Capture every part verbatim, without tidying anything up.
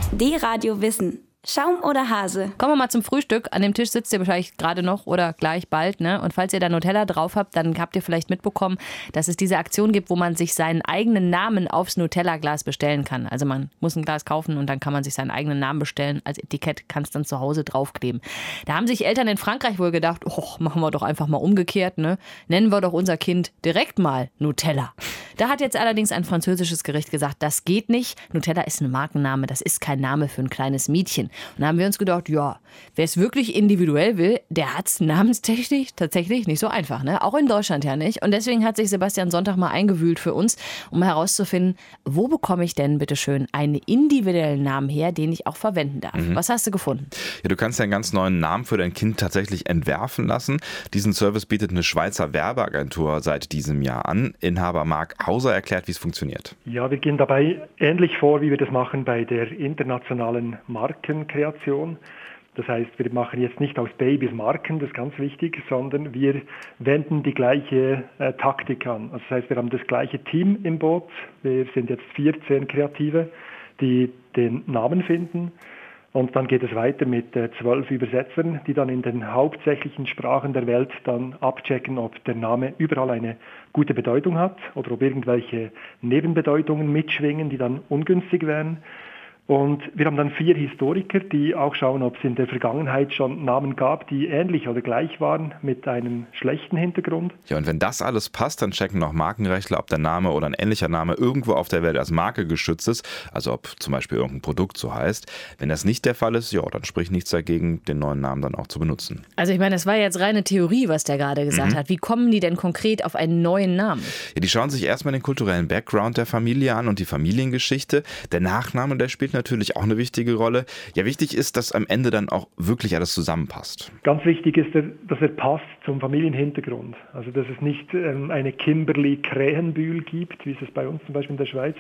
D-Radio Wissen. Schaum oder Hase? Kommen wir mal zum Frühstück. An dem Tisch sitzt ihr wahrscheinlich gerade noch oder gleich bald, ne? Und falls ihr da Nutella drauf habt, dann habt ihr vielleicht mitbekommen, dass es diese Aktion gibt, wo man sich seinen eigenen Namen aufs Nutella-Glas bestellen kann. Also man muss ein Glas kaufen und dann kann man sich seinen eigenen Namen bestellen. Als Etikett kann es dann zu Hause draufkleben. Da haben sich Eltern in Frankreich wohl gedacht, oh, machen wir doch einfach mal umgekehrt, ne? Nennen wir doch unser Kind direkt mal Nutella. Da hat jetzt allerdings ein französisches Gericht gesagt, das geht nicht. Nutella ist ein Markenname, das ist kein Name für ein kleines Mädchen. Und da haben wir uns gedacht, ja, wer es wirklich individuell will, der hat es namenstechnisch tatsächlich nicht so einfach, ne? Auch in Deutschland ja nicht. Und deswegen hat sich Sebastian Sonntag mal eingewühlt für uns, um herauszufinden, wo bekomme ich denn bitte schön einen individuellen Namen her, den ich auch verwenden darf. Mhm. Was hast du gefunden? Ja, du kannst ja einen ganz neuen Namen für dein Kind tatsächlich entwerfen lassen. Diesen Service bietet eine Schweizer Werbeagentur seit diesem Jahr an. Inhaber Marc Hauser erklärt, wie es funktioniert. Ja, wir gehen dabei ähnlich vor, wie wir das machen bei der internationalen Markenkreation. Das heißt, wir machen jetzt nicht aus Babys Marken, das ist ganz wichtig, sondern wir wenden die gleiche äh, Taktik an. Also das heißt, wir haben das gleiche Team im Boot. Wir sind jetzt vierzehn Kreative, die den Namen finden. Und dann geht es weiter mit äh, zwölf Übersetzern, die dann in den hauptsächlichen Sprachen der Welt dann abchecken, ob der Name überall eine gute Bedeutung hat oder ob irgendwelche Nebenbedeutungen mitschwingen, die dann ungünstig wären. Und wir haben dann vier Historiker, die auch schauen, ob es in der Vergangenheit schon Namen gab, die ähnlich oder gleich waren mit einem schlechten Hintergrund. Ja, und wenn das alles passt, dann checken noch Markenrechtler, ob der Name oder ein ähnlicher Name irgendwo auf der Welt als Marke geschützt ist, also ob zum Beispiel irgendein Produkt so heißt. Wenn das nicht der Fall ist, ja, dann spricht nichts dagegen, den neuen Namen dann auch zu benutzen. Also ich meine, das war jetzt reine Theorie, was der gerade gesagt mhm. hat. Wie kommen die denn konkret auf einen neuen Namen? Ja, die schauen sich erstmal den kulturellen Background der Familie an und die Familiengeschichte. Der Nachname, der spielt natürlich auch eine wichtige Rolle. Ja, wichtig ist, dass am Ende dann auch wirklich alles zusammenpasst. Ganz wichtig ist, dass er passt zum Familienhintergrund. Also, dass es nicht ähm, eine Kimberly Krähenbühl gibt, wie es es bei uns zum Beispiel in der Schweiz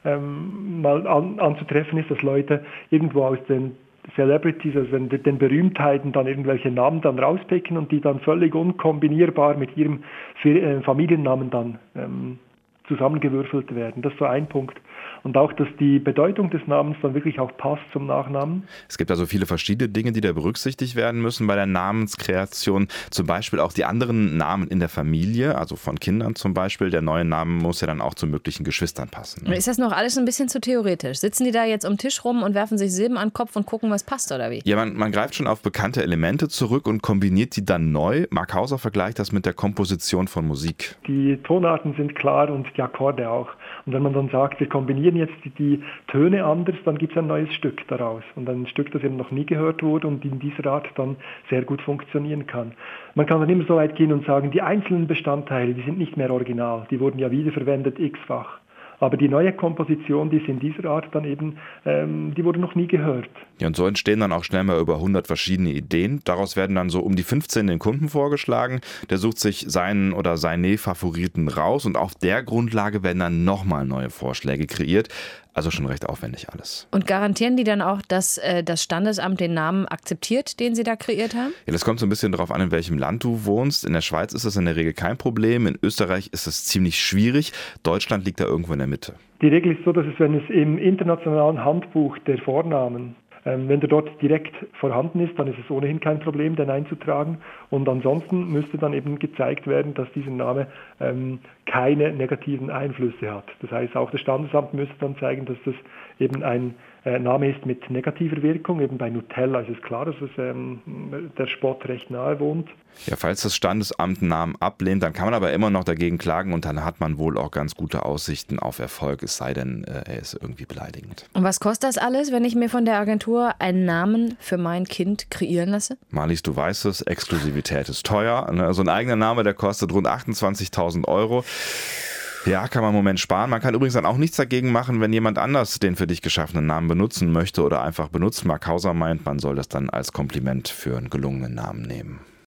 ähm, mal an, anzutreffen ist, dass Leute irgendwo aus den Celebrities, also den, den Berühmtheiten dann irgendwelche Namen dann rauspicken und die dann völlig unkombinierbar mit ihrem Familiennamen dann ähm, zusammengewürfelt werden. Das ist so ein Punkt. Und auch, dass die Bedeutung des Namens dann wirklich auch passt zum Nachnamen. Es gibt also viele verschiedene Dinge, die da berücksichtigt werden müssen bei der Namenskreation. Zum Beispiel auch die anderen Namen in der Familie, also von Kindern zum Beispiel. Der neue Name muss ja dann auch zu möglichen Geschwistern passen. Ne? Ist das noch alles ein bisschen zu theoretisch? Sitzen die da jetzt am Tisch rum und werfen sich Silben an den Kopf und gucken, was passt oder wie? Ja, man, man greift schon auf bekannte Elemente zurück und kombiniert die dann neu. Marc Hauser vergleicht das mit der Komposition von Musik. Die Tonarten sind klar und die Akkorde auch. Und wenn man dann sagt, wir kombinieren jetzt die, die Töne anders, dann gibt es ein neues Stück daraus. Und ein Stück, das eben noch nie gehört wurde und in dieser Art dann sehr gut funktionieren kann. Man kann dann immer so weit gehen und sagen, die einzelnen Bestandteile, die sind nicht mehr original. Die wurden ja wiederverwendet x-fach. Aber die neue Komposition, die ist in dieser Art dann eben, ähm, die wurde noch nie gehört. Ja, und so entstehen dann auch schnell mal über hundert verschiedene Ideen. Daraus werden dann so um die fünfzehn den Kunden vorgeschlagen. Der sucht sich seinen oder seine Favoriten raus und auf der Grundlage werden dann nochmal neue Vorschläge kreiert. Also schon recht aufwendig alles. Und garantieren die dann auch, dass äh, das Standesamt den Namen akzeptiert, den sie da kreiert haben? Ja, das kommt so ein bisschen darauf an, in welchem Land du wohnst. In der Schweiz ist das in der Regel kein Problem. In Österreich ist es ziemlich schwierig. Deutschland liegt da irgendwo in der Mitte. Die Regel ist so, dass es, wenn es im internationalen Handbuch der Vornamen, ähm, wenn der dort direkt vorhanden ist, dann ist es ohnehin kein Problem, den einzutragen. Und ansonsten müsste dann eben gezeigt werden, dass dieser Name ähm, keine negativen Einflüsse hat. Das heißt, auch das Standesamt müsste dann zeigen, dass das eben ein äh, Name ist mit negativer Wirkung. Eben bei Nutella ist es klar, dass es ähm, der Spott recht nahe wohnt. Ja, falls das Standesamt einen Namen ablehnt, dann kann man aber immer noch dagegen klagen und dann hat man wohl auch ganz gute Aussichten auf Erfolg, es sei denn, äh, er ist irgendwie beleidigend. Und was kostet das alles, wenn ich mir von der Agentur einen Namen für mein Kind kreieren lasse? Marlies, du weißt es, Exklusivität ist teuer. Ne? So ein eigener Name, der kostet rund achtundzwanzigtausend Euro. Ja, kann man im Moment sparen. Man kann übrigens dann auch nichts dagegen machen, wenn jemand anders den für dich geschaffenen Namen benutzen möchte oder einfach benutzt. Marc Hauser meint, man soll das dann als Kompliment für einen gelungenen Namen nehmen.